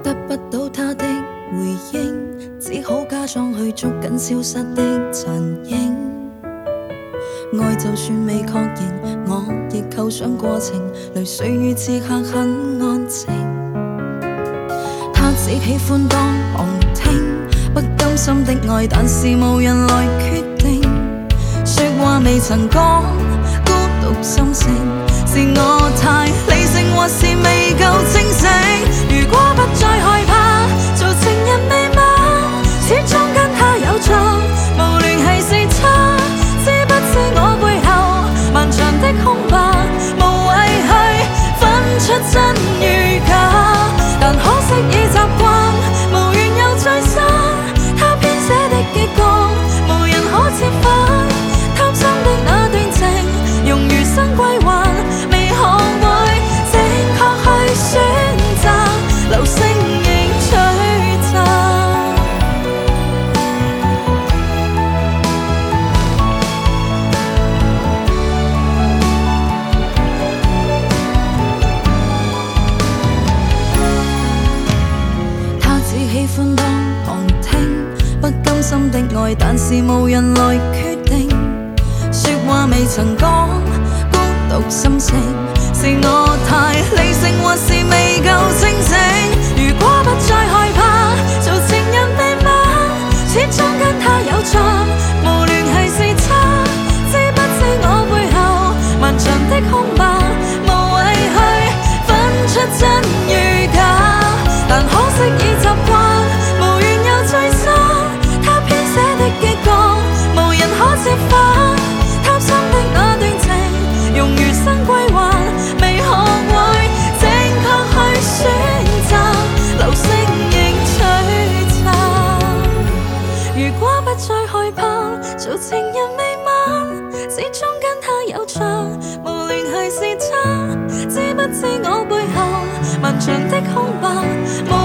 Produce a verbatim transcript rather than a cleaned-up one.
得不到他的回應，只好假裝去捉緊消失的殘影。愛就算未確認，我亦構想過程，淚水與此刻很安靜。他只喜歡當旁聽，不甘心的愛，但是無人來決定。說話未曾講，孤獨心聲，是我太理性，或是未夠清醒。如果不再害怕做情人未晚，始終跟他有錯，無聯繫是差。知不知我背後漫長的空白，無謂去分出真與假。但可惜已習慣，無緣又再生。他編寫的結局，無人可折返。貪心的那段情，用餘生歸還，未學會正確去選擇，流星映璀璨。他只喜歡當旁聽，不甘心的愛，但是無人來決定。說話未曾講，孤獨心聲，是我太理性，或是未夠清醒。如果不再害怕做情人未晚，始終跟他有錯，無聯繫是差。知不知我背後漫長的空白，無謂去分出真與假。但可惜已習慣，無緣又再生。他編寫的結局，無人可折返。貪心的那段情，用餘生歸還，未學會正確去選擇，流星映璀璨。如果不再害怕做情人未晚，始終跟他有錯，無聯繫是差。知不知我背後漫長的空白？